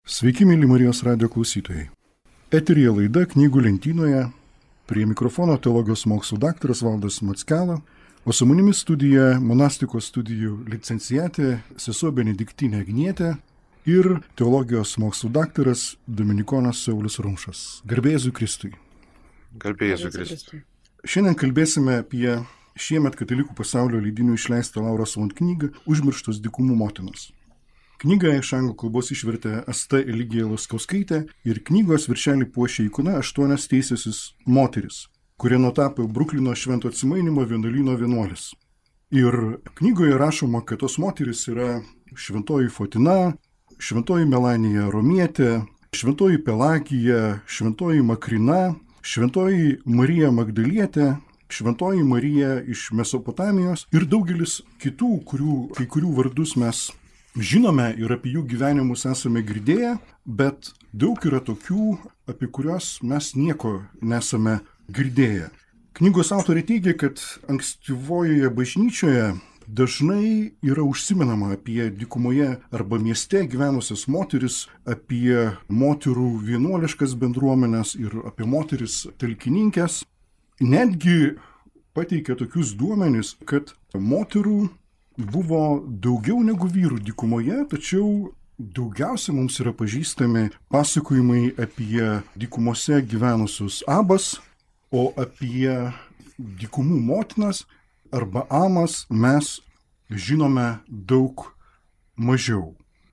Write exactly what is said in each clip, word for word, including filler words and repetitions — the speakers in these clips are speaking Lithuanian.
Sveiki, mėly Marijos radijo klausytojai. Eteryje laida Knygų lentynoje, prie mikrofono teologijos mokslų daktaras Valdas Mackela, o su manimi studija monastikos studijų licencijatė sesuo Benediktinė Agnietė ir teologijos mokslų daktaras dominikonas Saulius Rumšas. Garbė Jėzui Kristui. Garbė Jėzui Kristui. Šiandien kalbėsime apie šiemet katalikų pasaulio leidinių išleistą Lauros von knygą Užmirštos dykumų motinos. Knygą iš anglų kalbos išvertė Asta Eligija Laskauskaitė ir knygos viršelį puošia ikona aštuonios teisiosios moteris, kurie nutapo Bruklino švento atsimainymo vienuolyno vienuolis. Ir knygoje rašoma, kad tos moteris yra šventoji Fotina, šventoji Melanija Romietė, šventoji Pelagija, šventoji Makrina, šventoji Marija Magdalietė, šventoji Marija iš Mesopotamijos ir daugelis kitų, kurių, kai kurių vardus mes žinome ir apie jų gyvenimus esame girdėję, bet daug yra tokių, apie kuriuos mes nieko nesame girdėję. Knygos autorė teigia, kad ankstyvojoje bažnyčioje dažnai yra užsimenama apie dykumoje arba mieste gyvenusias moteris, apie moterų vienuoliškas bendruomenes ir apie moteris talkininkės. Netgi pateikia tokius duomenis, kad moterų buvo daugiau negu vyrų dykumoje, tačiau daugiausia mums yra pažįstami pasakojimai apie dykumose gyvenusius Abas, o apie dykumų motinas arba Amas mes žinome daug mažiau.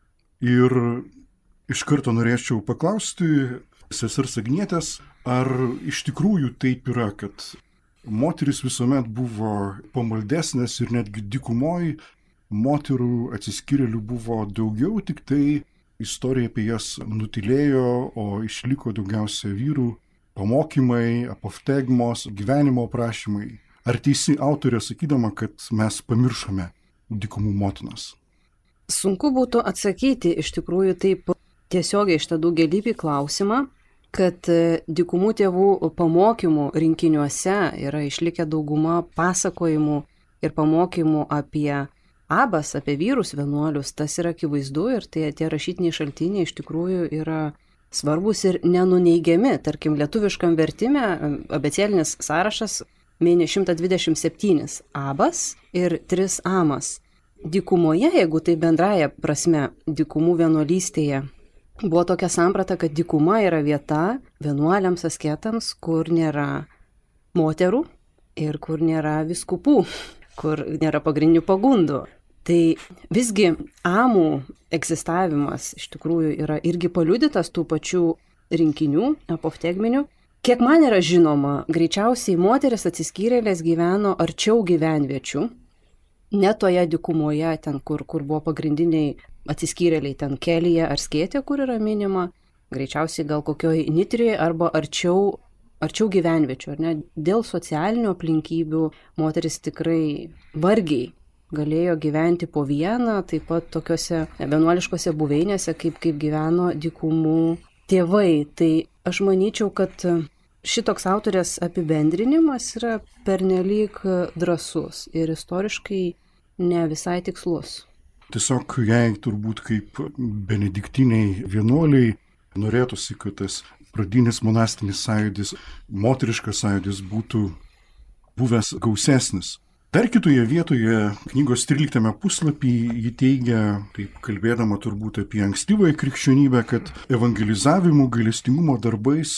Ir iš karto norėčiau paklausti sesers Agnietės, ar iš tikrųjų taip yra, kad moteris visuomet buvo pamaldesnės ir netgi dykumoj moterų atsiskyrėlių buvo daugiau, tik tai istorija apie jas nutilėjo, o išliko daugiausia vyrų pamokymai, apoftegmos, gyvenimo aprašymai. Ar teisi autorė sakydama, kad mes pamiršome dykumų motinas? Sunku būtų atsakyti iš tikrųjų taip tiesiogiai šitą daugelįpį klausimą, kad dykumų tėvų pamokymų rinkiniuose yra išlikę dauguma pasakojimų ir pamokymų apie Abas, apie vyrus vienuolius, tas yra akivaizdu ir tie, tie rašytiniai šaltiniai iš tikrųjų yra svarbus ir nenuneigiami. Tarkim, lietuviškam vertime abėcėlinis sąrašas mini šimtas dvidešimt septyni Abas ir tris Amas. Dykumoje, jeigu tai bendraja prasme, dykumų vienuolystėje, buvo tokia samprata, kad dykuma yra vieta vienuoliams asketams, kur nėra moterų ir kur nėra vyskupų, kur nėra pagrindinių pagundų. Tai visgi Amų egzistavimas iš tikrųjų yra irgi paliudytas tų pačių rinkinių, apoftegminių. Kiek man yra žinoma, greičiausiai moteris atsiskyrėlės gyveno arčiau gyvenviečių, ne toje dykumoje, ten kur, kur buvo pagrindiniai atsiskyrėliai, ten Kelyje ar Skėtė, kur yra minima, greičiausiai gal kokioj Nitrijoje arba arčiau, arčiau gyvenviečių, ar ne? Dėl socialinių aplinkybių moteris tikrai vargiai galėjo gyventi po vieną, taip pat tokiuose vienuoliškose buveinėse, kaip, kaip gyveno dykumų tėvai. Tai aš manyčiau, kad šitoks autorės apibendrinimas yra pernelyg drąsus ir istoriškai ne visai tikslus. Tiesiog jai turbūt kaip benediktiniai vienuoliai norėtųsi, kad tas pradinis monastinis sąjūdis, moteriškas sąjūdis būtų buvęs gausesnis. Dar kitoje vietoje knygos tryliktame puslapyje ji teigia, taip kalbėdama turbūt apie ankstyvąją krikščionybę, kad evangelizavimu, gailestingumo darbais,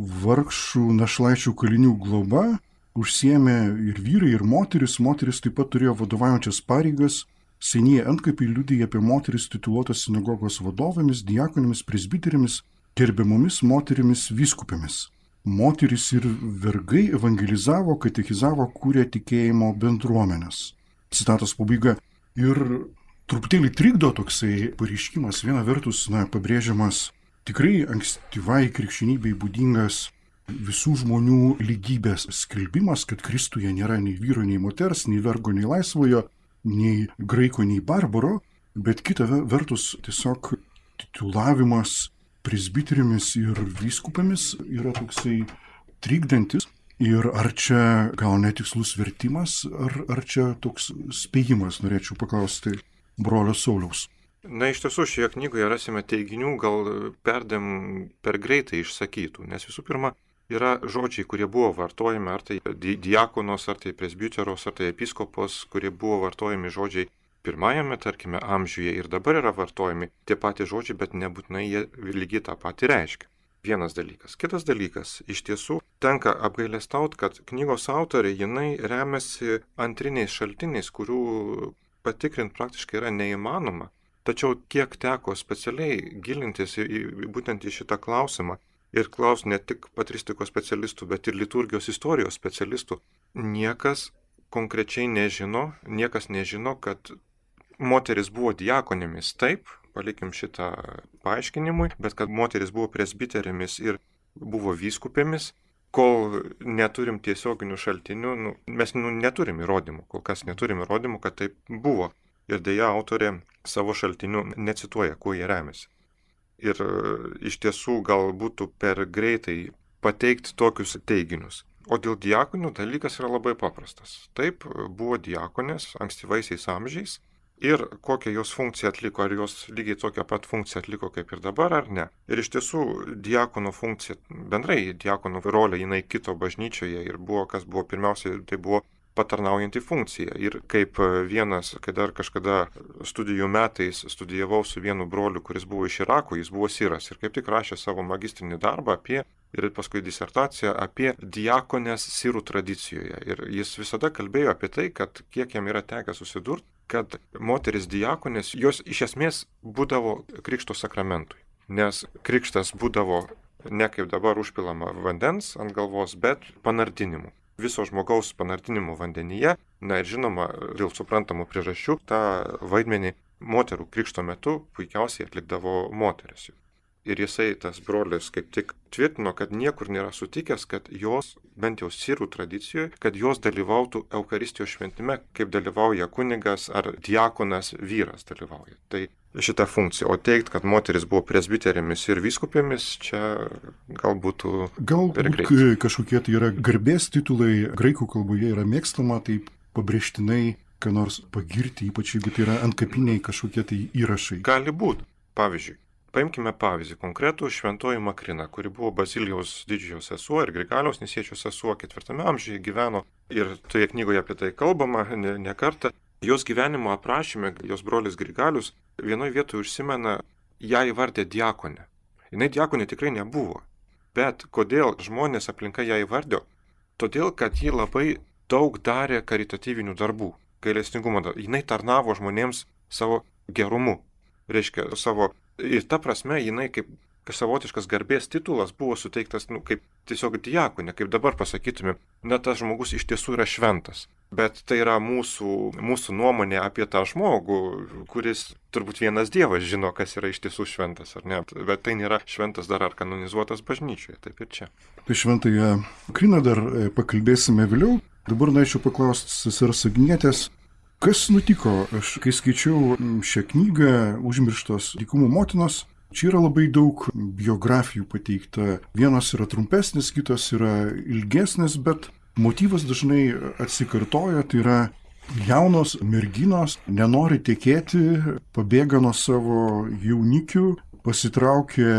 vargšų našlaičių kalinių globa užsiėmė ir vyrai, ir moteris. Moteris taip pat turėjo vadovaujančias pareigas. Senieji antkapiai liudija apie moteris tituluotas sinagogos vadovėmis, diakonėmis, presbiterėmis, gerbiamomis moterimis vyskupėmis. Moteris ir vergai evangelizavo, katechizavo, kūrė tikėjimo bendruomenės. Citatos pabaiga. Ir truputėlį trikdo toksai pareiškimas. Viena vertus, na, pabrėžiamas tikrai ankstyvai krikščionybei būdingas visų žmonių lygybės skelbimas, kad Kristuje nėra nei vyro, nei moters, nei vergo, nei laisvojo, nei graiko, nei barbaro, bet kita vertus tiesiog titulavimas presbiterėmis ir vyskupėmis yra toksai trikdantis. Ir ar čia gal netikslus vertimas, ar, ar čia toks spėjimas, norėčiau paklausti brolio Sauliaus. Na, iš tiesų, šioje knygoje rasime teiginių, gal perdėm per greitai išsakytų, nes visų pirma, yra žodžiai, kurie buvo vartojami, ar tai diakonos, ar tai presbiteros, ar tai episkopos, kurie buvo vartojami žodžiai pirmajame, tarkime, amžiuje ir dabar yra vartojami tie patys žodžiai, bet nebūtinai jie lygiai tą patį reiškia. Vienas dalykas. Kitas dalykas, iš tiesų tenka apgailestaut, kad knygos autorė, jinai remiasi antriniais šaltiniais, kurių patikrinti praktiškai yra neįmanoma. Tačiau kiek teko specialiai gilintis į, į, būtent į šitą klausimą ir klaus ne tik patristikos specialistų, bet ir liturgijos istorijos specialistų, niekas konkrečiai nežino, niekas nežino, kad moteris buvo diakonėmis, taip, palikim šitą paaiškinimui, bet kad moteris buvo presbiterėmis ir buvo vyskupėmis, kol neturim tiesioginių šaltinių, nu, mes nu, neturim įrodymų, kol kas neturim įrodymų, kad taip buvo. Ir dėja autorė savo šaltinių necituoja, kuo jie remiasi. Ir iš tiesų gal būtų per greitai pateikti tokius teiginius. O dėl diakonių dalykas yra labai paprastas. Taip, buvo diakonės ankstyvaisiais amžiais ir kokią jos funkciją atliko, ar jos lygiai tokią pat funkciją atliko kaip ir dabar, ar ne. Ir iš tiesų diakono funkcija, bendrai diakono rolė, jinai kito bažnyčioje ir buvo, kas buvo pirmiausia, tai buvo patarnaujanti funkcija. Ir kaip vienas, kai dar kažkada studijų metais studijavau su vienu broliu, kuris buvo iš Irako, jis buvo siras ir kaip tik rašė savo magistrinį darbą apie, ir paskui disertaciją apie diakonės sirų tradicijoje. Ir jis visada kalbėjo apie tai, kad kiek jam yra tekę susidurti, kad moteris diakonės, jos iš esmės būdavo krikšto sakramentui. Nes krikštas būdavo ne kaip dabar užpilama vandens ant galvos, bet panardinimu. Viso žmogaus panardinimo vandenyje, na ir žinoma, dėl suprantamų priežasčių, tą vaidmenį moterų krikšto metu puikiausiai atlikdavo moteris. Ir jisai, tas brolis, kaip tik tvirtino, kad niekur nėra sutikęs, kad jos, bent jau sirų tradicijoje, kad jos dalyvautų Eucharistijos šventime, kaip dalyvauja kunigas ar diakonas vyras dalyvauja. Tai šitą funkciją. O teikti, kad moteris buvo presbiterėmis ir vyskupėmis, čia galbūt per greitai. Galbūt kažkokie tai yra garbės titulai, graikų kalboje yra mėgstama taip pabrėžtinai, ką nors pagirti, ypač jeigu tai yra antkapiniai kažkokie tai įrašai. Gali būti. Pavyzdžiui, paimkime pavyzdį konkretų šventoji Makrina, kuri buvo Bazilijaus didžiojo sesuo ir Grigaliaus Nisiečio sesuo, ketvirtame amžiuje gyveno ir toje knygoje apie tai kalbama ne, ne kartą. Jos gyvenimo aprašyme, jos brolis Grigalius vienoje vietoje užsimena, ją įvardė diakonę. Jinai diakonė tikrai nebuvo. Bet kodėl žmonės aplinka ją įvardė? Todėl, kad ji labai daug darė karitatyvinių darbų, gailestingumo darbų. Jinai tarnavo žmonėms savo gerumu. Reiškia, savo, ir ta prasme, jinai kaip savotiškas garbės titulas buvo suteiktas, nu, kaip tiesiog diakonė, kaip dabar pasakytume, na, tas žmogus iš tiesų yra šventas. Bet tai yra mūsų, mūsų nuomonė apie tą žmogų, kuris turbūt vienas Dievas žino, kas yra iš tiesų šventas, ar ne? Bet tai nėra šventas dar ar kanonizuotas bažnyčioje, taip ir čia. Apie šventąją Makriną dar pakalbėsime vėliau. Dabar norėčiau paklausti sesers Agnietės, kas nutiko, aš kai skaičiau šią knygą Užmirštos dykumų motinos, čia yra labai daug biografijų pateikta. Vienas yra trumpesnis, kitas yra ilgesnis, bet motyvas dažnai atsikartoja, tai yra jaunos merginos nenori tekėti, pabėga nuo savo jaunikių, pasitraukia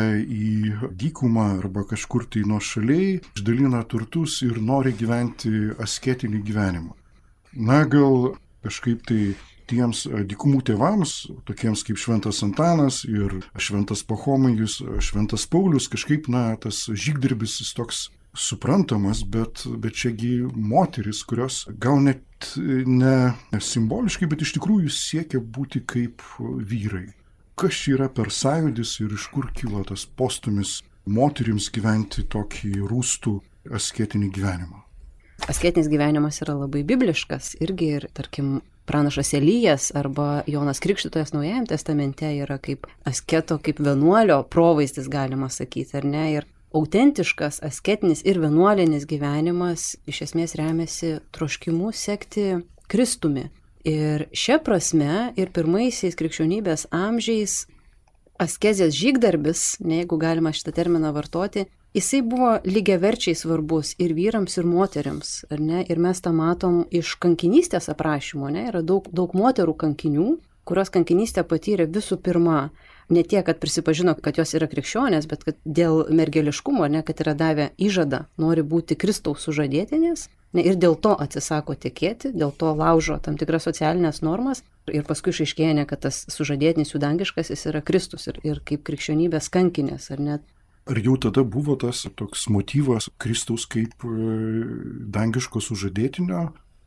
į dykumą arba kažkur tai nuošaliai, išdalina turtus ir nori gyventi asketinį gyvenimą. Na, gal kažkaip tai tiems dykumų tėvams, tokiems kaip šventas Antanas ir šventas Pachomijus, šventas Paulius, kažkaip, na, tas žygdarbis jis toks suprantamas, bet, bet čiagi moteris, kurios gal net ne simboliškai, bet iš tikrųjų siekia būti kaip vyrai. Kas čia yra per sąjūdis ir iš kur kilo tas postūmis moterims gyventi tokį rūstų asketinį gyvenimą? Asketinis gyvenimas yra labai bibliškas irgi ir, tarkim, pranašas Elijas arba Jonas Krikštytojas Naujajame testamente yra kaip asketo, kaip vienuolio provaizdis, galima sakyti, ar ne? Ir autentiškas asketinis ir vienuolinis gyvenimas iš esmės remiasi troškimu sekti Kristumi. Ir šia prasme ir pirmaisiais krikščionybės amžiais askezės žygdarbis, ne, jeigu galima šitą terminą vartoti, jisai buvo lygiaverčiai svarbus ir vyrams, ir moteriams, ar ne? Ir mes tą matom iš kankinystės aprašymo, ne? Yra daug, daug moterų kankinių, kurios kankinystę patyrė visų pirma, ne tiek, kad prisipažino, kad jos yra krikščionės, bet kad dėl mergeliškumo, ne, kad yra davę įžadą, nori būti Kristaus sužadėtinės, ne, ir dėl to atsisako tikėti, dėl to laužo tam tikras socialinės normas ir paskui išaiškėja, ne, kad tas sužadėtinis jų dangiškasis yra Kristus ir, ir kaip krikščionybės kankinės, ar net. Ar jau tada buvo tas toks motyvas Kristaus kaip dangiško sužadėtinio?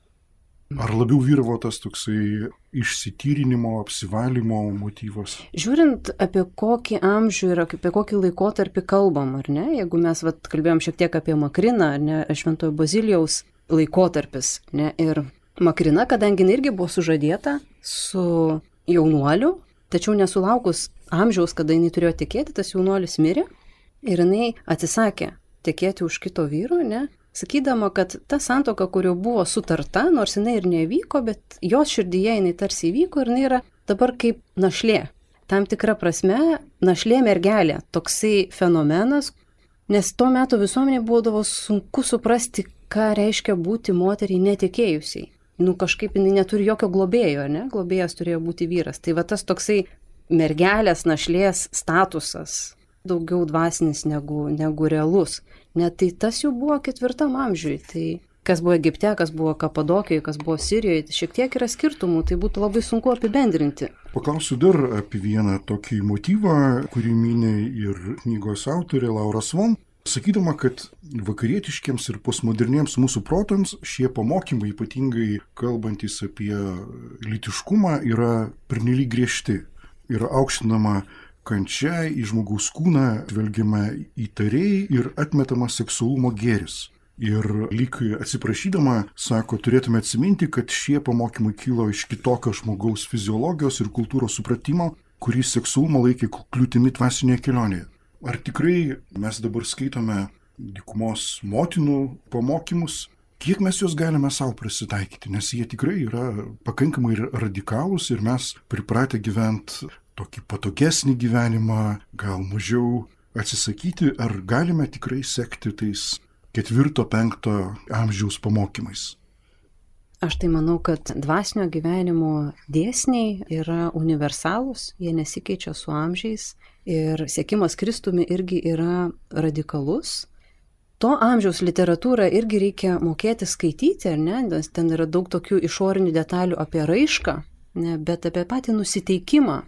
Ar labiau vyravo tas toksai išsityrinimo, apsivalymo motyvas? Žiūrint, apie kokį amžių ir apie kokį laikotarpį kalbam, ar ne? Jeigu mes vat, kalbėjom šiek tiek apie Makriną, ar ne, Šventojo Bazilijaus laikotarpis, ne, ir Makrina, kadangi irgi buvo sužadėta su jaunuoliu, tačiau nesulaukus amžiaus, kada jinai turėjo tikėti, tas jaunuolis mirė ir jinai atsisakė tekėti už kito vyro, ne? Sakydama, kad ta santuoka, kurio buvo sutarta, nors jinai ir nevyko, bet jos širdyje jinai tarsi įvyko ir jinai yra dabar kaip našlė. Tam tikra prasme, našlė mergelė, toksai fenomenas, nes tuo metu visuomenė būdavo sunku suprasti, ką reiškia būti moteriai netikėjusiai. Nu kažkaip jinai neturi jokio globėjo, ne? Globėjas turėjo būti vyras. Tai va tas toksai mergelės našlės statusas, daugiau dvasinis negu, negu realus. Net tai tas jau buvo ketvirtam amžiui. Tai kas buvo Egipte, kas buvo Kapadokijoje, kas buvo Sirijoje, tai šiek tiek yra skirtumų, tai būtų labai sunku apibendrinti. Paklausiu dar apie vieną tokį motyvą, kurį minė ir knygos autorė Laura Swan, sakydama, kad vakarietiškiams ir postmoderniems mūsų protams šie pamokymai, ypatingai kalbantys apie lytiškumą, yra pernelyg griežti. Yra aukštinama kančia, į žmogaus kūną žvelgiama įtariai ir atmetama seksualumo gėris. Ir lyg atsiprašydama, sako, turėtume atsiminti, kad šie pamokymai kilo iš kitokio žmogaus fiziologijos ir kultūros supratimo, kurį seksualumą laikė kliūtimi dvasinėje kelionėje. Ar tikrai mes dabar skaitome dykumos motinų pamokymus, kiek mes juos galime savo prisitaikyti, nes jie tikrai yra pakankamai radikalūs ir mes pripratę gyventi tokį patogesnį gyvenimą, gal mažiau atsisakyti, ar galime tikrai sekti tais ketvirto, penkto amžiaus pamokymais? Aš tai manau, kad dvasinio gyvenimo dėsniai yra universalūs, jie nesikeičia su amžiais ir siekimas Kristumi irgi yra radikalus. To amžiaus literatūrą irgi reikia mokėti skaityti, ar ne? Nes ten yra daug tokių išorinių detalių apie raišką, ne? Bet apie patį nusiteikimą.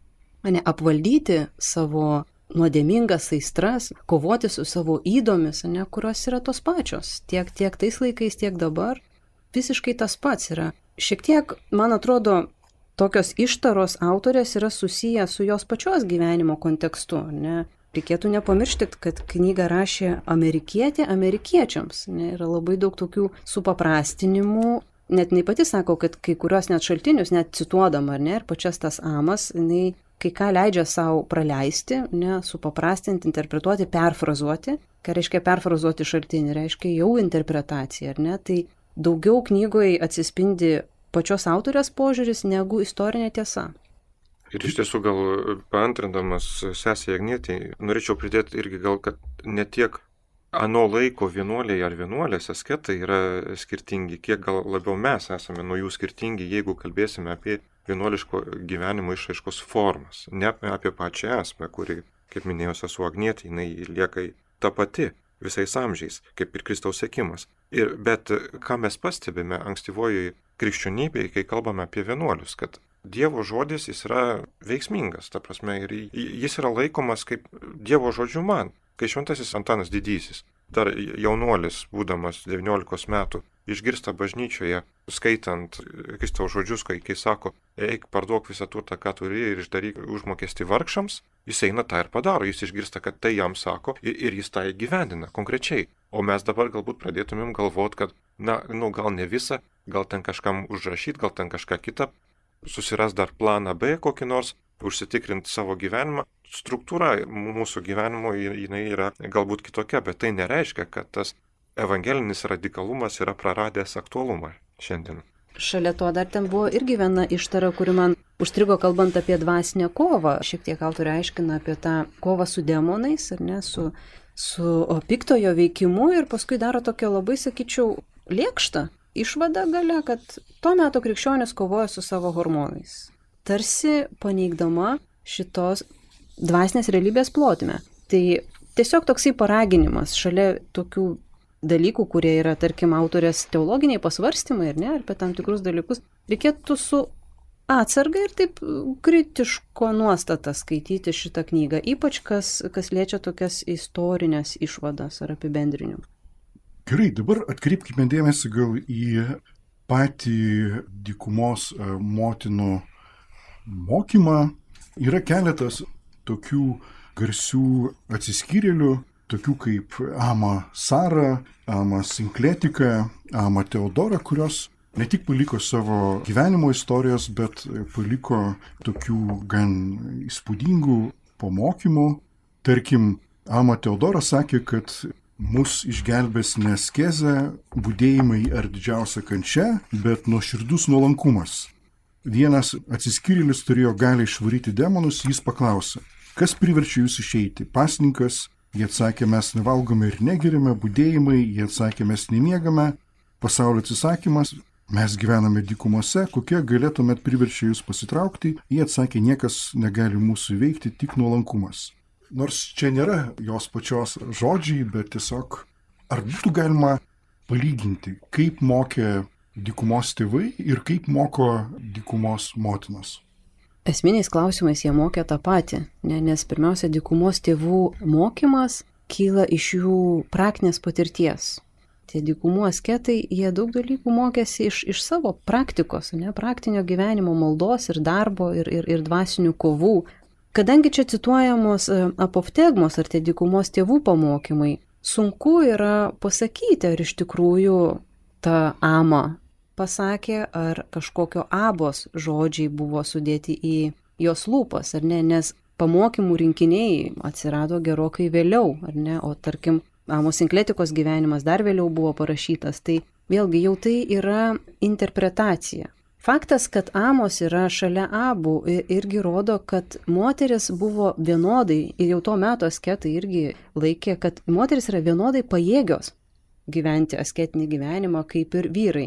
Ne, apvaldyti savo nuodėmingas aistras, kovoti su savo įdomis, ne, kurios yra tos pačios, tiek, tiek tais laikais, tiek dabar. Visiškai tas pats yra. Šiek tiek, man atrodo, tokios ištaros autorės yra susiję su jos pačios gyvenimo kontekstu. Ne. Reikėtų nepamiršti, kad knygą rašė amerikietė amerikiečiams. Ne. Yra labai daug tokių supaprastinimų. Net jinai pati sako, kad kai kurios net šaltinius, net cituodama, ne, ir pačias tas amas, jinai kai ką leidžia savo praleisti, ne, supaprastinti, interpretuoti, perfrazuoti. Ką reiškia perfrazuoti šaltinį? Reiškia jau interpretacija, ar ne? Tai daugiau knygoje atsispindi pačios autorės požiūris negu istorinė tiesa. Ir iš tiesų gal paantrindamas sesei Agnietei, norėčiau pridėti irgi gal, kad ne tiek ano laiko vienuoliai ar vienuolės asketai yra skirtingi, kiek gal labiau mes esame nuo jų skirtingi, jeigu kalbėsime apie vienuoliško gyvenimo išraiškos formas, ne apie pačią esmę, kuri, kaip minėjau, sesuo Agnietė, jinai lieka ta pati visais amžiais, kaip ir Kristaus sekimas. Ir, bet ką mes pastebime ankstyvojoje krikščionybėje, kai kalbame apie vienuolius, kad Dievo žodis jis yra veiksmingas, ta prasme, ir jis yra laikomas kaip Dievo žodžiu man. Kai šventasis Antanas Didysis, dar jaunuolis, būdamas devyniolikos metų, išgirsta bažnyčioje, skaitant Kristaus žodžius, kai, kai sako, eik, parduok visą turtą, ką turi ir išdaryk užmokestį vargšams, jis eina tą ir padaro, jis išgirsta, kad tai jam sako ir, ir jis tą įgyvendina konkrečiai. O mes dabar galbūt pradėtumėm galvot, kad, na, nu, gal ne visą, gal ten kažkam užrašyti, gal ten kažką kitą, susiras dar planą B kokį nors, užsitikrinti savo gyvenimą. Struktūra mūsų gyvenimo jinai yra galbūt kitokia, bet tai nereiškia, kad tas evangelinis radikalumas yra praradęs aktualumą šiandien. Šalia to dar ten buvo irgi viena ištara, kuri man užstrigo kalbant apie dvasinę kovą. Šiek tiek autorė aiškina apie tą kovą su demonais, ar ne, su, su piktojo veikimu ir paskui daro tokią labai, sakyčiau, lėkštą išvadą gale, kad tuo metu krikščionis kovoja su savo hormonais. tarsi paneigdama šitos dvasinės realybės plotmę. Tai tiesiog toksai paraginimas šalia tokių dalykų, kurie yra, tarkim, autorės teologiniai pasvarstymai, ar ne, apie tam tikrus dalykus, reikėtų su atsarga ir taip kritiško nuostatą skaityti šitą knygą, ypač kas, kas liečia tokias istorinės išvadas ar apibendrinimus. Gerai, dabar atkreipkime dėmesį gal į patį dykumos motinų mokymą. Yra keletas tokių garsių atsiskyrėlių, tokių kaip Ama Sara, Ama Sinkletika, Ama Teodora, kurios ne tik paliko savo gyvenimo istorijos, bet paliko tokių gan įspūdingų pamokymų. Tarkim, Ama Teodora sakė, kad mus išgelbės ne askezė, budėjimai ar didžiausia kančia, bet nuoširdus nuolankumas. Vienas atsiskyrėlis turėjo galią išvaryti demonus, jis paklausė, kas priverčia jūs išeiti? Pasninkas? Jie atsakė, mes nevalgome ir negerime, budėjimai, jie atsakė, mes nemiegame, pasaulio atsisakymas, mes gyvename dykumose, kokie galėtumėt priverčia jūs pasitraukti, jie atsakė, niekas negali mūsų įveikti, tik nuolankumas. Nors čia nėra jos pačios žodžiai, bet tiesiog, ar būtų galima palyginti, kaip mokė dykumos tėvai ir kaip moko dykumos motinos? Esminiais klausimais jie mokė tą patį, ne, nes pirmiausia, dykumos tėvų mokymas kyla iš jų praktinės patirties. Tie dykumų asketai, jie daug dalykų mokėsi iš, iš savo praktikos, ne, praktinio gyvenimo, maldos ir darbo ir, ir, ir dvasinių kovų. Kadangi čia cituojamos apoftegmos ar tie dykumos tėvų pamokymai, sunku yra pasakyti, ar iš tikrųjų ta Ama pasakė, ar kažkokio Abos žodžiai buvo sudėti į jos lūpas, ar ne, nes pamokymų rinkiniai atsirado gerokai vėliau, ar ne, o tarkim, Amos Sinkletikos gyvenimas dar vėliau buvo parašytas, tai vėlgi jau tai yra interpretacija. Faktas, kad Amos yra šalia Abų, irgi rodo, kad moteris buvo vienodai, ir jau to meto asketai irgi laikė, kad moteris yra vienodai pajėgios gyventi asketinį gyvenimą kaip ir vyrai.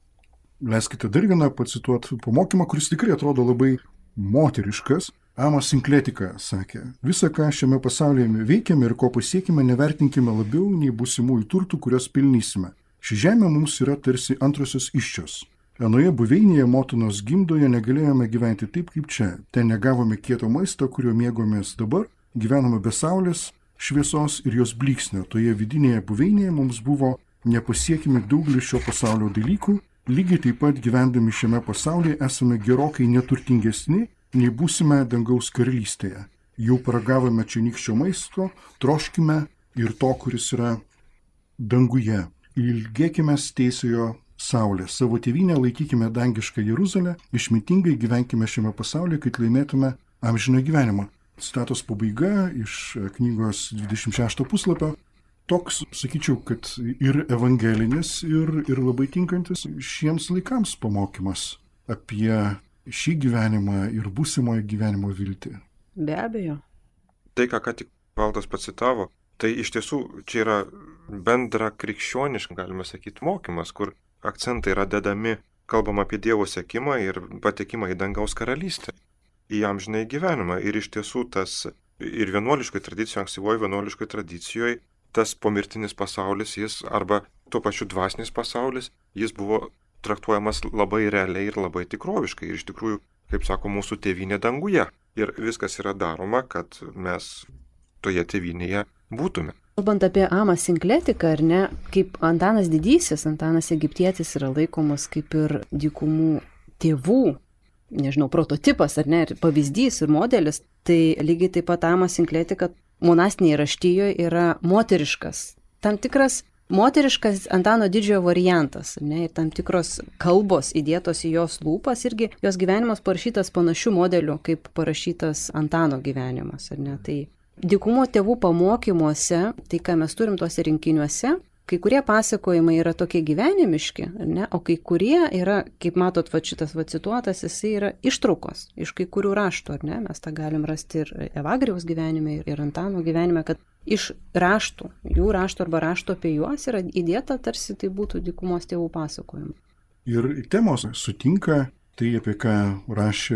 Leiskite dar vieną pacituoti pamokymą, kuris tikrai atrodo labai moteriškas. Ama Sinkletika sakė, visą, ką šiame pasaulyje veikiame ir ko pasiekime, nevertinkime labiau nei būsimųjų turtų, kurios pilnysime. Ši žemė mums yra tarsi antrosios iščios. Anoje buveinėje motinos gimdoje negalėjome gyventi taip kaip čia. Ten negavome kieto maisto, kurio mėgomės dabar, gyvenome be saulės, šviesos ir jos blyksnio. Toje vidinėje buveinėje mums buvo nepasiekimi daugelis šio pasaulio dalykų. Lygiai taip pat gyvendami šiame pasaulyje esame gerokai neturtingesni, nei būsime dangaus karalystėje. Jau paragavome čionykščio maisto, troškime ir to, kuris yra danguje. Ilgėkime teisiojo saulės. Savo tėvynę laikykime dangišką Jeruzalę, išmintingai gyvenkime šiame pasaulyje, kad laimėtume amžiną gyvenimą. Citatos pabaiga iš knygos dvidešimt šešto puslapio. Toks, sakyčiau, kad ir evangelinis, ir, ir labai tinkantis šiems laikams pamokymas apie šį gyvenimą ir būsimojo gyvenimo viltį. Be abejo. Tai, ką ką tik Valdas pacitavo, tai iš tiesų čia yra bendra krikščioniška, galime sakyti, mokymas, kur akcentai yra dedami, kalbam apie Dievo sekimą ir patekimą į dangaus karalystę, į amžinąjį gyvenimą. Ir iš tiesų tas ir vienuoliškoj tradicijoje, ankstyvoje vienuoliškoj tradicijoje, tas pomirtinis pasaulis, jis arba tuo pačiu dvasinis pasaulis, jis buvo traktuojamas labai realiai ir labai tikroviškai. Ir iš tikrųjų, kaip sako, mūsų tėvynė danguje. Ir viskas yra daroma, kad mes toje tėvynėje būtume. Kalbant apie Amą Sinkletiką, ar ne, kaip Antanas Didysis, Antanas Egiptietis yra laikomas kaip ir dykumų tėvų, nežinau, prototipas, ar ne, ir pavyzdys ir modelis, tai lygiai taip pat Ama Sinkletika monastinėje raštijoje yra moteriškas, tam tikras moteriškas Antano Didžiojo variantas, ne, ir tam tikros kalbos įdėtos į jos lūpas, irgi jos gyvenimas parašytas panašių modelių, kaip parašytas Antano gyvenimas, ar ne, tai dykumo tėvų pamokymuose, tai ką mes turim tuose rinkiniuose, kai kurie pasakojimai yra tokie gyvenimiški, ne? O kai kurie yra, kaip matot, va šitas va cituotas, jisai yra ištraukos iš kai kurių raštų, ar ne? Mes tą galim rasti ir Evagrijaus gyvenime, ir Antano gyvenime, kad iš raštų, jų raštų arba raštų apie juos yra įdėta, tarsi tai būtų dykumos tėvų pasakojimai. Ir temos sutinka tai, apie ką rašė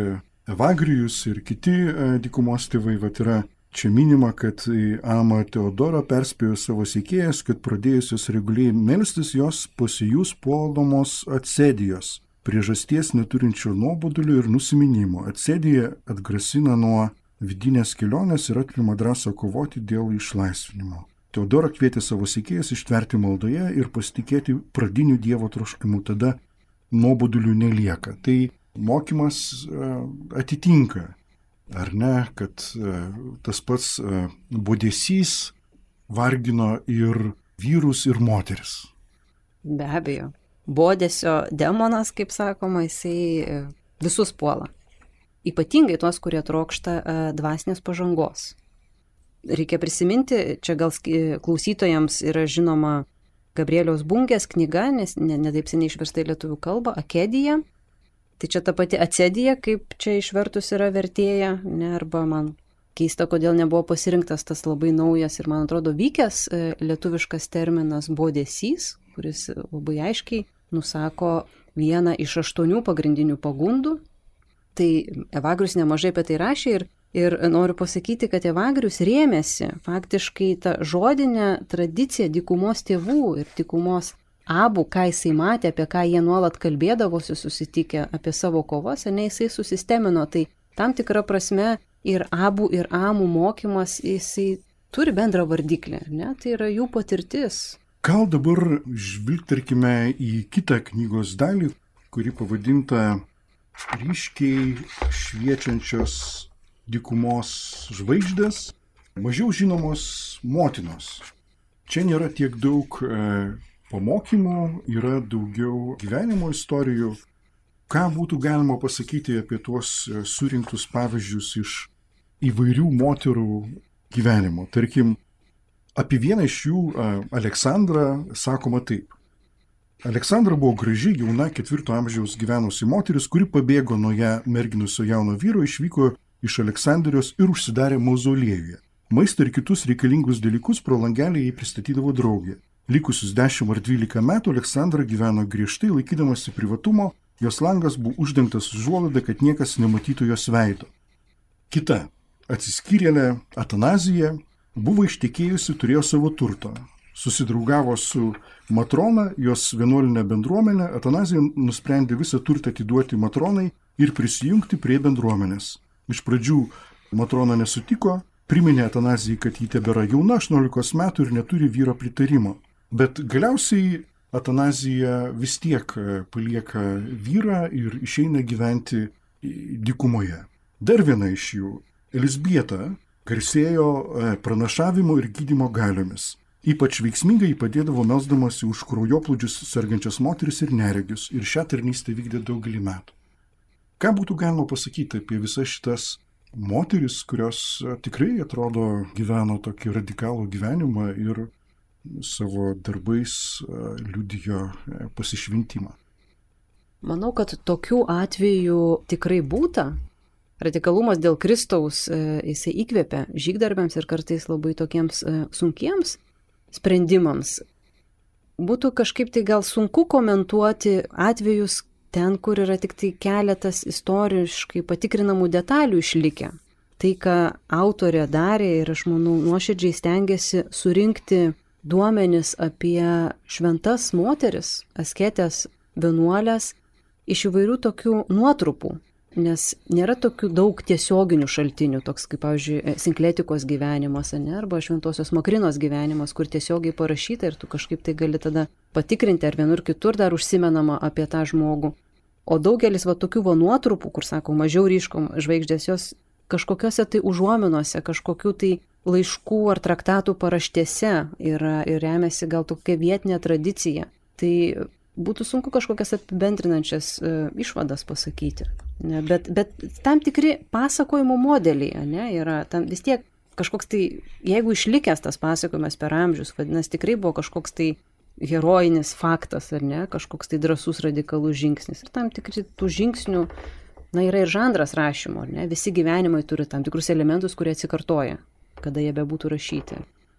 Evagrijus ir kiti dykumos tėvai, vat yra čia minima, kad Ama Teodora perspėjo savo sekėjas, kad pradėjusios reguliai melstis jos pasijus puolamos atsedijos, priežasties neturinčio nuobodulio ir nusiminimo. Atsedija atgrasina nuo vidinės kelionės ir atvima drąsą kovoti dėl išlaisvinimo. Teodora kvietė savo sekėjas ištverti maldoje ir pasitikėti pradiniu Dievo troškimu, tada nuobodulių nelieka. Tai mokymas atitinka, ar ne, kad tas pats bodesys vargino ir vyrus, ir moteris. Be abejo. Bodesio demonas, kaip sakoma, jisai visus puola. Ypatingai tuos, kurie trokšta dvasinės pažangos. Reikia prisiminti, čia gal klausytojams yra žinoma Gabrieliaus Bungės knyga, nes ne, ne taip seniai išversta į lietuvių kalbą, Akedija. Tai čia ta pati Acedija, kaip čia išvertus yra vertėja, ne, arba man keista, kodėl nebuvo pasirinktas tas labai naujas ir, man atrodo, vykęs lietuviškas terminas bodesys, kuris labai aiškiai nusako vieną iš aštuonių pagrindinių pagundų. Tai Evagrius nemažai apie tai rašė ir, ir noriu pasakyti, kad Evagrius rėmėsi faktiškai tą žodinę tradiciją dykumos tėvų ir dykumos abų, ką jisai matė, apie ką jie nuolat kalbėdavosi susitikę, apie savo kovas, ne, jisai susistemino. Tai tam tikra prasme ir abų, ir amų mokymas, jisai turi bendrą vardiklį, ne, tai yra jų patirtis. Gal dabar žvilgterkime į kitą knygos dalį, kuri pavadinta ryškiai šviečiančios dykumos žvaigždės, mažiau žinomos motinos. Čia nėra tiek daug e, pamokymų, yra daugiau gyvenimo istorijų. Ką būtų galima pasakyti apie tuos surinktus pavyzdžius iš įvairių moterų gyvenimo? Tarkim, apie vieną iš jų, Aleksandrą, sakoma taip. Aleksandra buvo graži, jauna, ketvirto amžiaus gyvenusi moteris, kuri pabėgo nuo ją merginusio jauno vyro, išvyko iš Aleksandrijos ir užsidarė mauzoliejuje. Maistą ir kitus reikalingus dalykus pro langelį jai pristatydavo draugė. Likusius dešimt ar dvylika metų Aleksandra gyveno griežtai, laikydamasi privatumo, jos langas buvo uždengtas užuolaida, kad niekas nematytų jos veido. Kita, atsiskyrėlė Atanazija, buvo ištekėjusi, turėjo savo turtą. Susidraugavo su Matrona, jos vienuolinė bendruomenė, Atanazija nusprendė visą turtą atiduoti Matronai ir prisijungti prie bendruomenės. Iš pradžių Matrona nesutiko, priminė Atanazijai, kad ji tebėra jauna, aštuoniolikos metų ir neturi vyro pritarimo. Bet galiausiai Atanazija vis tiek palieka vyrą ir išeina gyventi dykumoje. Dar viena iš jų, Elizbieta, garsėjo pranašavimo ir gydymo galiomis. Ypač veiksmingai padėdavo melsdamasi už kraujoplūdžius sergančias moteris ir neregius ir šią tarnystę vykdė daugelį metų. Ką būtų galima pasakyti apie visas šitas moteris, kurios tikrai atrodo gyveno tokį radikalų gyvenimą ir savo darbais liudijo pasišventimą? Manau, kad tokių atvejų tikrai būta. Radikalumas dėl Kristaus jisai įkvepia žygdarbiams ir kartais labai tokiems sunkiems sprendimams. Būtų kažkaip tai gal sunku komentuoti atvejus ten, kur yra tik tai keletas istoriškai patikrinamų detalių išlikę. Tai, ką autorė darė ir aš manau nuoširdžiai stengiasi surinkti duomenis apie šventas moteris, asketės, vienuolės iš įvairių tokių nuotrupų, nes nėra tokių daug tiesioginių šaltinių, toks kaip, pavyzdžiui, Sinkletikos gyvenimas, ne, arba Šventosios Makrinos gyvenimas, kur tiesiogiai parašyta ir tu kažkaip tai gali tada patikrinti, ar vienur kitur dar užsimenama apie tą žmogų. O daugelis va tokių va nuotrupų, kur sako, mažiau ryškom žvaigždės, jos kažkokiuose tai užuominuose, kažkokių tai laiškų ar traktatų paraštėse yra ir remiasi gal tokia vietinė tradicija. Tai būtų sunku kažkokias apibendrinančias e, išvadas pasakyti. Ne, bet, bet tam tikri pasakojimo modeliai, ne, yra tam vis tiek kažkoks tai, jeigu išlikęs tas pasakojimas per amžius, vadinasi, tikrai buvo kažkoks tai herojinis faktas, ar ne, kažkoks tai drąsus radikalus žingsnis. Ir tam tikri tų žingsnių, na, yra ir žanras rašymo, ne, visi gyvenimai turi tam tikrus elementus, kurie atsikartoja, kada jie bebūtų rašyti.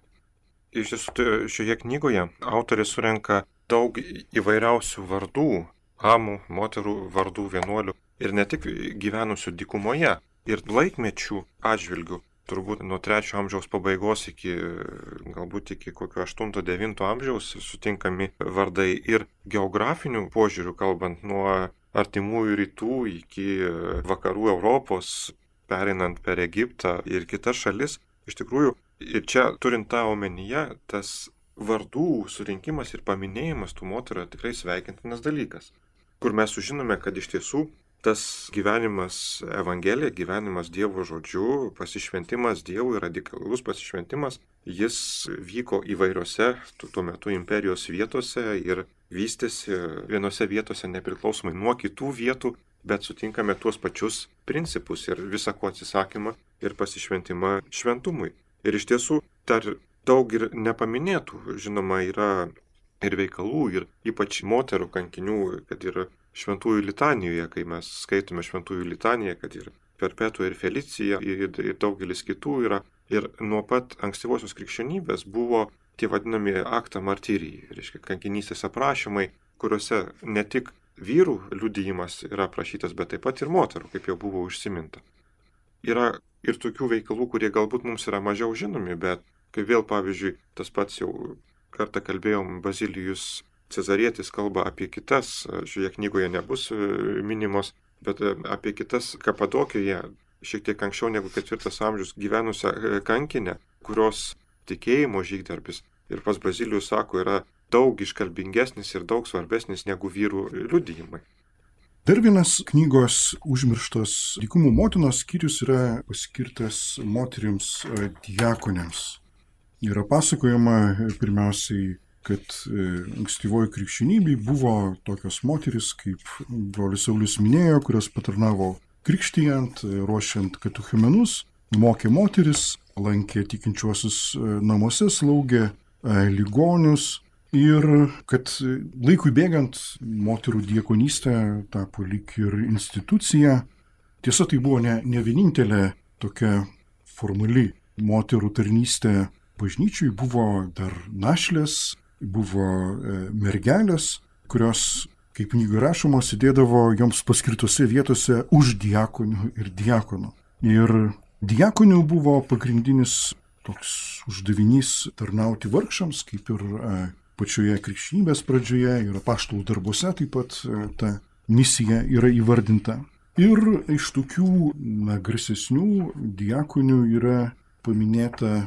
Iš tiesų, šioje knygoje autorė surenka daug įvairiausių vardų, amų, moterų vardų, vienuolių. ir ne tik gyvenusių dykumoje, ir laikmečių atžvilgių. Turbūt nuo trečio amžiaus pabaigos iki galbūt iki kokio aštunto devinto amžiaus sutinkami vardai ir geografinių požiūrių kalbant nuo artimųjų rytų iki vakarų Europos, pereinant per Egiptą ir kitas šalis. Iš tikrųjų, ir čia turint tą omenyje, tas vardų surinkimas ir paminėjimas tų moterų yra tikrai sveikintinas dalykas, kur mes sužinome, kad iš tiesų tas gyvenimas Evangelija, gyvenimas Dievo žodžiu, pasišventimas Dievui, radikalus pasišventimas, jis vyko įvairiose tuo metu imperijos vietose ir vystėsi vienose vietose nepriklausomai nuo kitų vietų, bet sutinkame tuos pačius principus ir visako atsisakymą ir pasišventimą šventumui. Ir iš tiesų dar daug ir nepaminėtų, žinoma, yra ir veikalų, ir ypač moterų kankinių, kad ir šventųjų litanijoje, kai mes skaitome šventųjų litaniją, kad ir Perpetua ir Felicija ir, ir daugelis kitų yra. Ir nuo pat ankstyvosios krikščionybės buvo tie vadinami akta martyrijai, reiškia kankinystės aprašymai, kuriuose ne tik vyrų liudijimas yra aprašytas, bet taip pat ir moterų, kaip jau buvo užsiminta. Yra ir tokių veikalų, kurie galbūt mums yra mažiau žinomi, bet kai vėl, pavyzdžiui, tas pats jau kartą kalbėjom, Bazilijus Cezarietis kalba apie kitas, šioje knygoje nebus minimos, bet apie kitas Kapadokijoje, šiek tiek anksčiau negu ketvirtas amžius gyvenusią kankinę, kurios tikėjimo žygdarbis ir pas Bazilijus sako, yra daug iškalbingesnis ir daug svarbesnis negu vyrų liudijimai. Dar vienas knygos užmirštos dykumų motinos skyrius yra paskirtas moterims diakonėms. Yra pasakojama pirmiausiai, kad ankstyvoji krikščionybei buvo tokios moteris, kaip brolis Saulius minėjo, kurios patarnavo krikštijant, ruošiant katechumenus, mokė moteris, lankė tikinčiuosius namuose, slaugė ligonius ir kad laikui bėgant moterų diakonystė tapo lyg ir institucija. Tiesa, tai buvo ne, ne vienintelė tokia formali moterų tarnystė bažnyčiui, buvo dar našlės, buvo mergelės, kurios, kaip knygoje rašoma, sėdėdavo joms paskirtose vietose už diakonių ir diakonų. Ir diakonių buvo pagrindinis toks uždavinys tarnauti vargšams, kaip ir pačioje krikščionybės pradžioje ir apaštalų darbuose taip pat ta misija yra įvardinta. Ir iš tokių na, garsesnių diakonių yra paminėta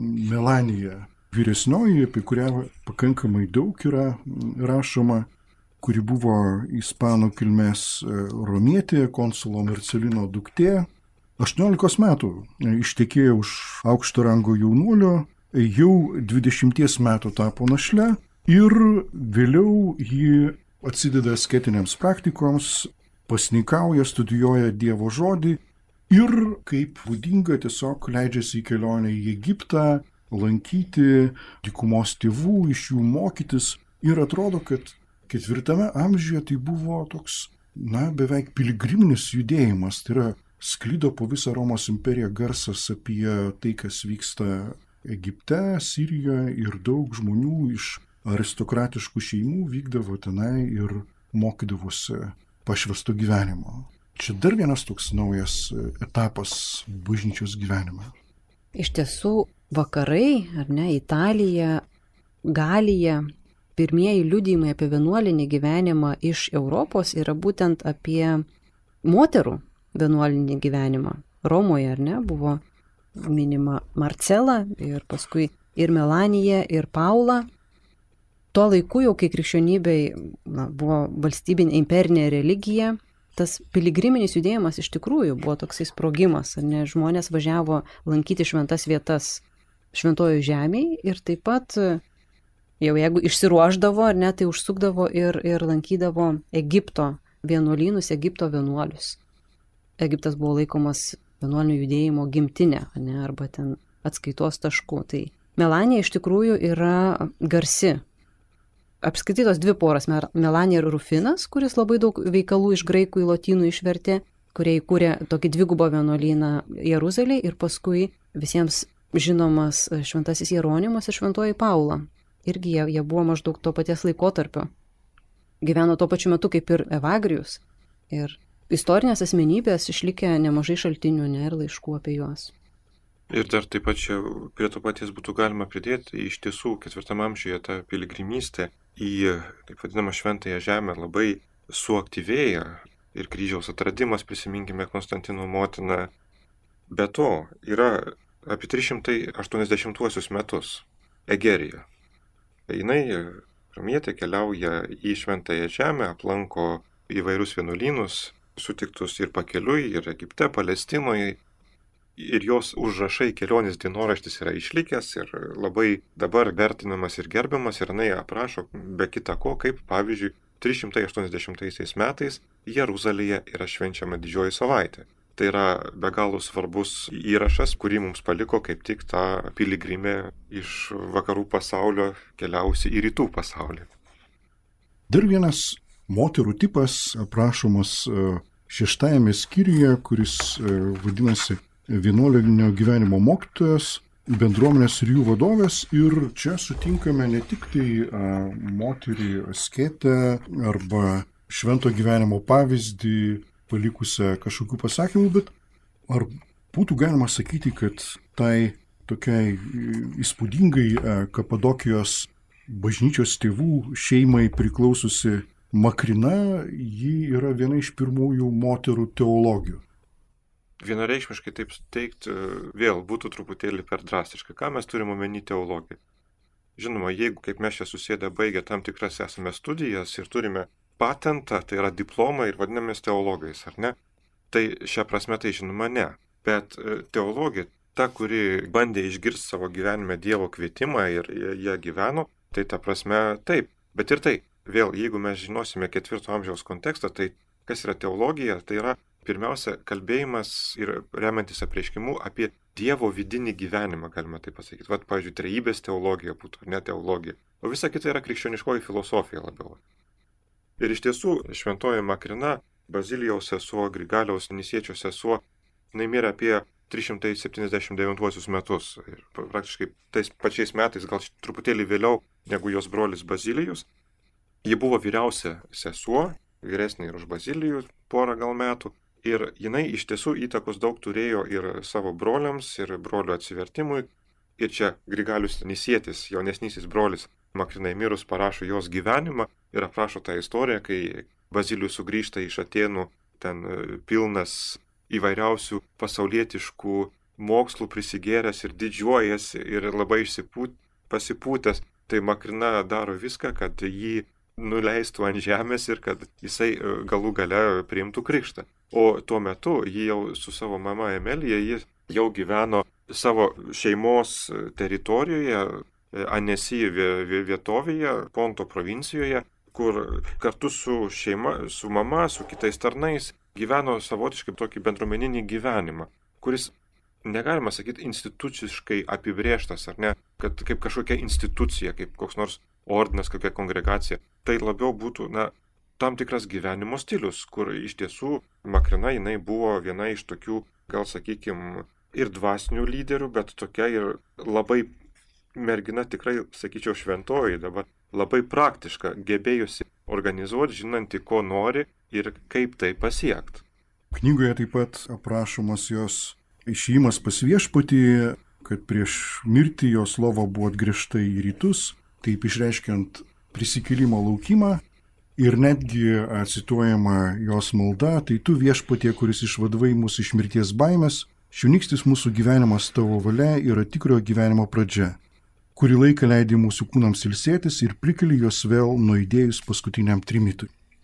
Melanija vyresnioji, apie kurią pakankamai daug yra rašoma, kuri buvo ispanų kilmės romietė, konsulo Marcelino duktė. aštuoniolikos metų ištekėjo už aukšto rango jaunuolio, jau dvidešimties metų tapo našle ir vėliau ji atsideda asketiniams praktikoms, pasnikauja, studijuoja Dievo žodį ir, kaip būdinga, tiesiog leidžiasi į kelionę į Egiptą, lankyti dykumos tėvų, iš jų mokytis. Ir atrodo, kad ketvirtame amžiuje tai buvo toks, na, beveik piligriminis judėjimas. Tai yra, sklido po visą Romos imperiją garsas apie tai, kas vyksta Egipte, Sirijoje ir daug žmonių iš aristokratiškų šeimų vykdavo tenai ir mokydavosi pašvęsto gyvenimo. Čia dar vienas toks naujas etapas bažnyčios gyvenime. Iš tiesų, vakarai, ar ne, Italija, Galija, pirmieji liudijimai apie vienuolinį gyvenimą iš Europos yra būtent apie moterų vienuolinį gyvenimą. Romoje, ar ne, buvo minima Marcela ir paskui ir Melanija, ir Paula. Tuo laiku jau, kai krikščionybei na, buvo valstybinė imperinė religija, tas piligriminis judėjimas iš tikrųjų buvo toksai sprogimas, ar ne, žmonės važiavo lankyti šventas vietas šventojo žemėje ir taip pat jau jeigu išsiruoždavo, ar ne, tai užsukdavo ir, ir lankydavo Egipto vienuolynus, Egipto vienuolius. Egiptas buvo laikomas vienuolinio judėjimo gimtinė, ne, arba ten atskaitos taškų. Tai Melanija iš tikrųjų yra garsi. Apskritai tos dvi poras, Melanija ir Rufinas, kuris labai daug veikalų iš graikų į lotynų išvertė, kurie įkūrė tokį dvigubą vienuolyną Jeruzalėje ir paskui visiems žinomas šventasis Jeronimas ir šventoji Paula. Irgi jie, jie buvo maždaug to paties laikotarpio. Gyveno tuo pačiu metu kaip ir Evagrijus. Ir istorinės asmenybės, išlikę nemažai šaltinių, ne, ir laiškų apie juos. Ir dar taip pat čia prie to paties būtų galima pridėti, iš tiesų ketvirtame amžiuje ta piligrimystė į taip vadinamą šventąją žemę labai suaktyvėja ir kryžiaus atradimas, prisiminkime Konstantino motiną. Be to yra apie tris šimtai aštuoniasdešimtuosius metus Egerija. Jinai, romietė, keliauja į šventąją žemę, aplanko įvairius vienuolynus, sutiktus ir pakeliui, ir Egipte, Palestinoje. Ir jos užrašai, kelionės dienoraštis yra išlikęs ir labai dabar vertinamas ir gerbiamas, ir jinai aprašo be kita ko, kaip pavyzdžiui trys šimtai aštuoniasdešimtaisiais metais Jeruzalėje yra švenčiama didžioji savaitė. Tai yra be galo svarbus įrašas, kurį mums paliko kaip tik ta piligrimė iš vakarų pasaulio keliausi į rytų pasaulį. Dar vienas moterų tipas aprašomas šeštajame skyriuje, kuris vadinasi vienuolinio gyvenimo mokytojas, bendruomenės ir jų vadovės. Ir čia sutinkame ne tik tai a, moterį asketę arba švento gyvenimo pavyzdį palikusią kažkokių pasakymų, bet ar būtų galima sakyti, kad tai tokiai įspūdingai a, Kapadokijos bažnyčios tėvų šeimai priklausiusi Makrina, ji yra viena iš pirmųjų moterų teologių? Vienareikšmiškai taip teikti vėl būtų truputėlį per drastiška. Ką mes turime omeny teologiją? Žinoma, jeigu kaip mes čia susėdę baigę tam tikras esame studijas ir turime patentą, tai yra diplomą ir vadinamės teologais, ar ne? Tai šią prasme tai žinoma ne. Bet teologija, ta, kuri bandė išgirsti savo gyvenime Dievo kvietimą ir jie gyveno, tai ta prasme taip. Bet ir tai, vėl, jeigu mes žinosime ketvirto amžiaus kontekstą, tai kas yra teologija, tai yra pirmiausia, kalbėjimas ir remiantis apreiškimu apie Dievo vidinį gyvenimą, galima taip pasakyti. Vat, pavyzdžiui, trejybės teologija būtų, ne teologija. O visa kita yra krikščioniškoji filosofija labiau. Ir iš tiesų, šventoji Makrina, Bazilijaus sesuo, Grigaliaus Nisiečio sesuo, jinai mirė apie trys šimtai septyniasdešimt devintuosius metus. Ir praktiškai tais pačiais metais, gal truputėlį vėliau negu jos brolis Bazilijus. Ji buvo vyriausia sesuo, vyresnė ir už Bazilijų porą gal metų. Ir jinai iš tiesų įtakos daug turėjo ir savo broliams, ir brolio atsivertimui. Ir čia Grigalius Nisietis, jaunesnysis brolis, Makrinai mirus parašo jos gyvenimą ir aprašo tą istoriją, kai Bazilijus sugrįžta iš Atėnų, ten pilnas įvairiausių pasaulietiškų mokslų prisigėręs ir didžiuojasi ir labai išsipūt, pasipūtęs. Tai Makrina daro viską, kad jį nuleistų ant žemės ir kad jisai galų gale priimtų krikštą. O tuo metu jį jau su savo mama Emelija, jis jau gyveno savo šeimos teritorijoje, Anesi vietovėje, Ponto provincijoje, kur kartu su šeima, su mama, su kitais tarnais gyveno savotiškai tokį bendruomeninį gyvenimą, kuris negalima sakyti instituciškai apibrėžtas, ar ne, kad kaip kažkokia institucija, kaip koks nors ordinas, kokia kongregacija. Tai labiau būtų, na, tam tikras gyvenimo stilius, kur iš tiesų Makrina jinai buvo viena iš tokių, gal sakykime, ir dvasinių lyderių, bet tokia ir labai mergina, tikrai, sakyčiau, šventoji, dabar labai praktiška, gebėjusi organizuoti, žinanti, ko nori ir kaip tai pasiekti. Knygoje taip pat aprašomas jos išėjimas pas viešpatį, kad prieš mirtį jos lova buvo atgręžta į rytus, taip išreiškiant prisikėlimo laukimą. Ir netgi cituojama jos malda, tai tu viešpatie, kuris išvadavai mūsų iš mirties baimės, šiunykstis mūsų gyvenimas tavo valia yra tikrojo gyvenimo pradžia, kurį laiką leidai mūsų kūnams ilsėtis ir prikeli juos vėl nuaidėjus paskutiniam trimitui.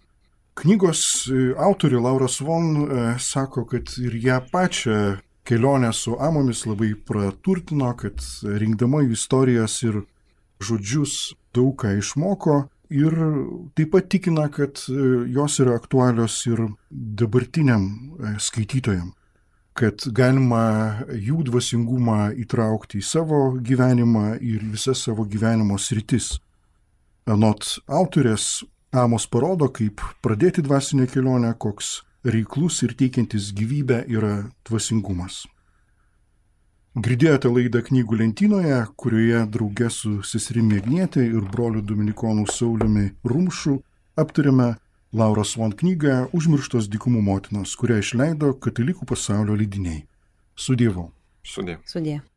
Knygos autorė Laura Swan sako, kad ir ją pačią kelionę su amomis labai praturtino, kad rinkdama jų istorijas ir žodžius daug ką išmoko. Ir taip pat tikina, kad jos yra aktualios ir dabartiniam skaitytojam, kad galima jų dvasingumą įtraukti į savo gyvenimą ir visas savo gyvenimo sritis. Anot autorės, Amos parodo, kaip pradėti dvasinę kelionę, koks reiklus ir teikiantis gyvybę yra dvasingumas. Girdėjote laidą Knygų lentynoje, kurioje drauge su seserimi Agnietė ir broliu dominikonu Sauliumi Rumšu aptarėme Lauros Svon knygą Užmirštos dykumų motinos, kurią išleido Katalikų pasaulio leidiniai. Su Dievu. Sudie. Sudie.